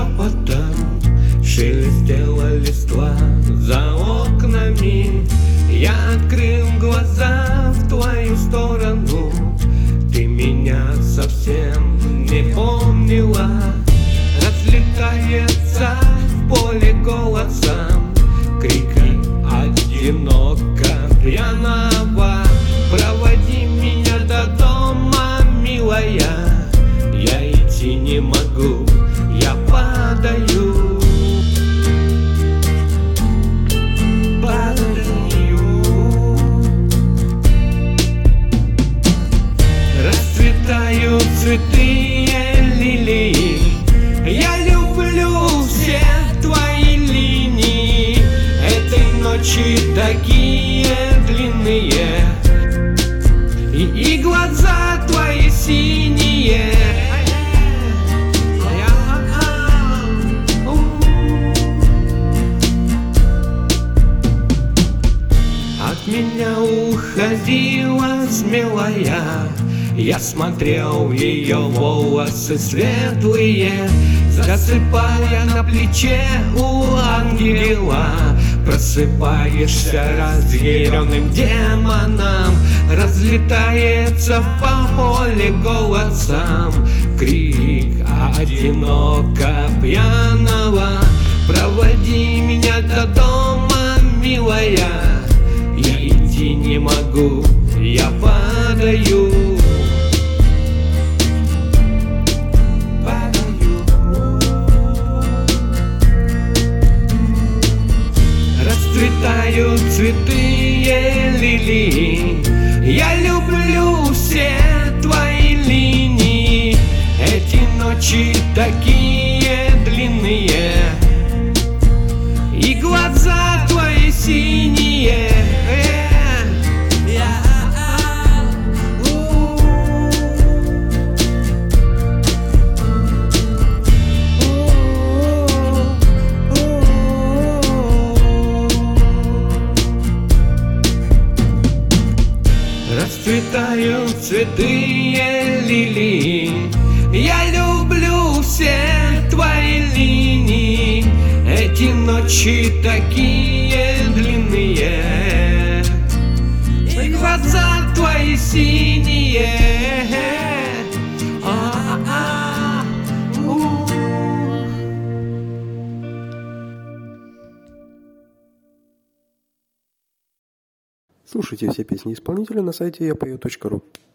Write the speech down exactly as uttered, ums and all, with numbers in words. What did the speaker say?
шепотом шелестела листва за окнами. Я открыл глаза в твою сторону, ты меня совсем не помнила. Разлетается в поле голосом крика одиноко пьяного. Проводи меня до дома, милая, я идти не могу, я падаю. Падаю. Расцветают цветы лилии, я люблю все твои линии. Этой ночи такие длинные, и, и глаза твои синие. От меня уходила смелая, я смотрел в ее волосы светлые, засыпая на плече у ангела. Просыпаешься разъяренным демоном, разлетается по полю голосом крик одиноко пьяного. Проводи меня до дома, милая, я идти не могу, я падаю. Расцветают цветы лилии, я люблю все твои линии. Эти ночи такие длинные, и глаза твои синие. Расцветают цветы лилии, я люблю все твои линии. Эти ночи такие длинные, и глаза твои синие. А-а-а. У-у-у. Слушайте все песни исполнителя на сайте я пою точка ру.